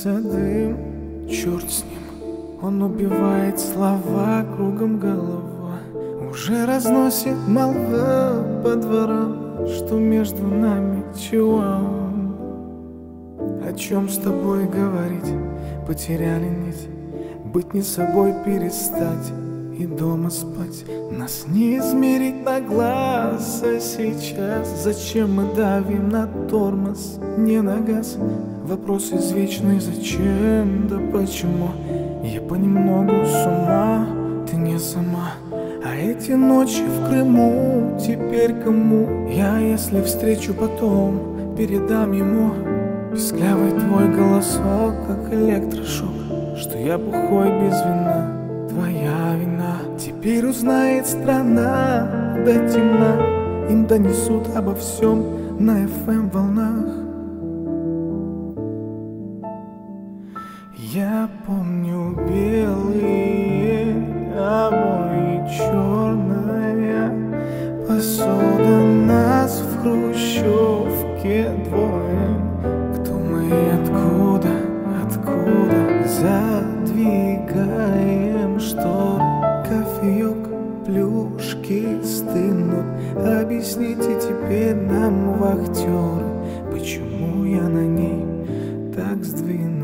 Дымится дым, черт с ним. Он убивает слова, кругом голова. Уже разносит молва по дворам, что между нами чего. О чем с тобой говорить, потеряли нить. Быть не собой перестать и дома спать. Нас не измерить на глаз, а сейчас зачем мы давим на тормоз, не на газ? Вопрос извечный: зачем, да почему? Я понемногу с ума, ты не сама. А эти ночи в Крыму теперь кому? Я, если встречу потом, передам ему писклявый твой голосок, как электрошок, что я бухой без вина, твоя вина. Теперь узнает страна до темна, им донесут обо всем на FM волнах. Я помню белые обои, черная посуда, нас в хрущевке двое. Кто мы, откуда, откуда? Задвигаем шторы, кофеек, плюшки стынут. Объясните теперь нам, вахтеры, почему я на ней так сдвинут.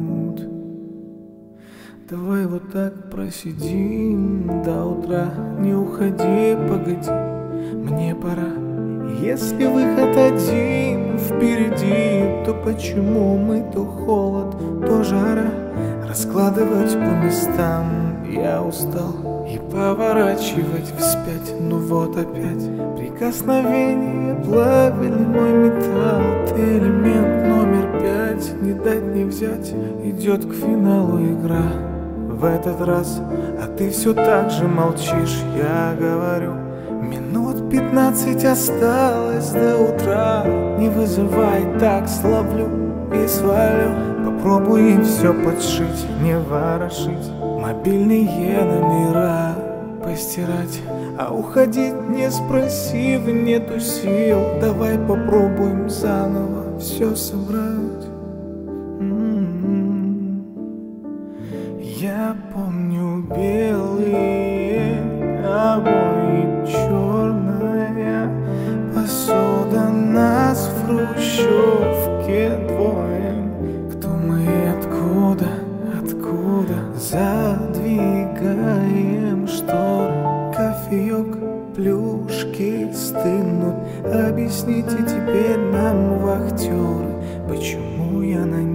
Давай вот так просидим до утра, не уходи, погоди, мне пора. Если выход один впереди, то почему мы то холод, то жара? Раскладывать по местам я устал и поворачивать вспять. Ну вот опять прикосновение плавили мой металл. Ты элемент номер 5, не дать не взять. Идет к финалу игра в этот раз, а ты все так же молчишь. Я говорю, минут 15 осталось до утра. Не вызывай, так словлю и свалю. Попробуй все подшить, не ворошить, мобильные номера постирать. А уходить не спросив, нету сил. Давай попробуем заново все собрать. Я помню белые обои, черная посуда, нас в хрущевке двое. Кто мы, откуда, откуда? Задвигаем шторы, кофеек, плюшки стынут. Объясните теперь нам, вахтеры, почему я на